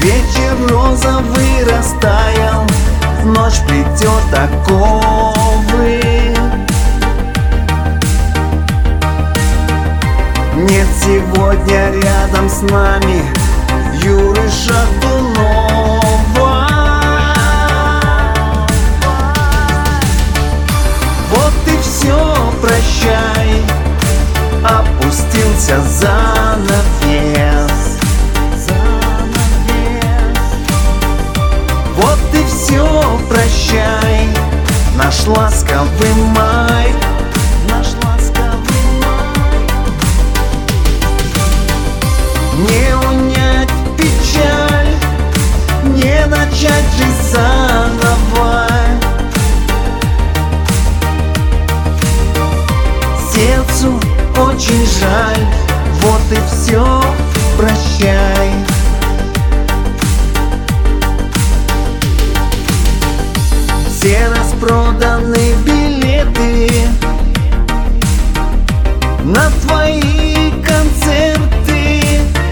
Вечер розовый растаял, ночь плетет оковы. Нет сегодня рядом с нами Юры Шатунова. Вот и все, прощай, опустился занавес. Вот и все, прощай, наш ласковый май. Не унять печаль, не начать жизнь заново. Сердцу очень жаль, вот и все, прощай. Все распроданы билеты на твои концерты,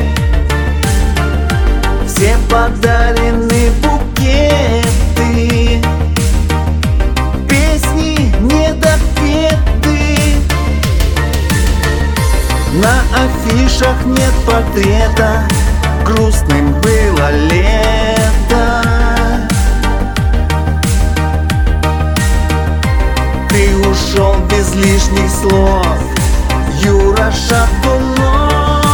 все подарены букеты, песни недопеты. На афишах нет портрета, грустным было лето. Ты ушел без лишних слов, Юра Шатунов.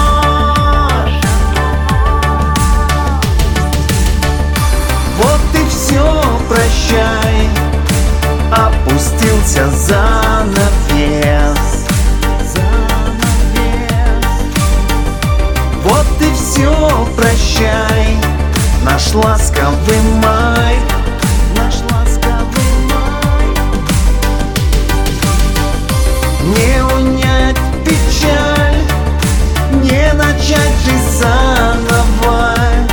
Вот и все, прощай, опустился занавес. Вот и все, прощай, наш ласковый май. Не унять печаль, не начать жизнь заново.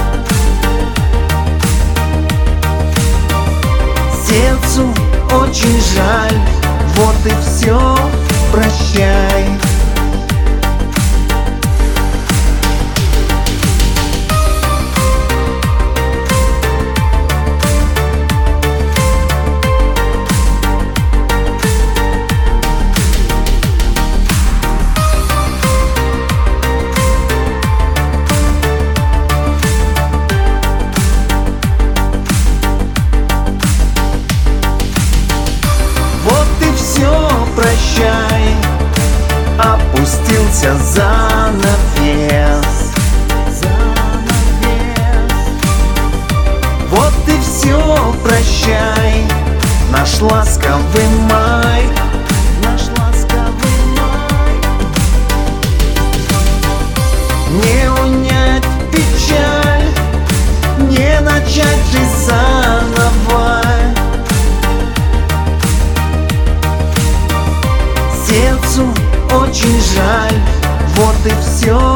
Сердцу очень жаль, вот и все, прощай. Прощай, опустился занавес. Вот и все, прощай, наш ласковый май. Не унять печаль, не начать жизнь заново. Сердцу очень жаль, вот и все,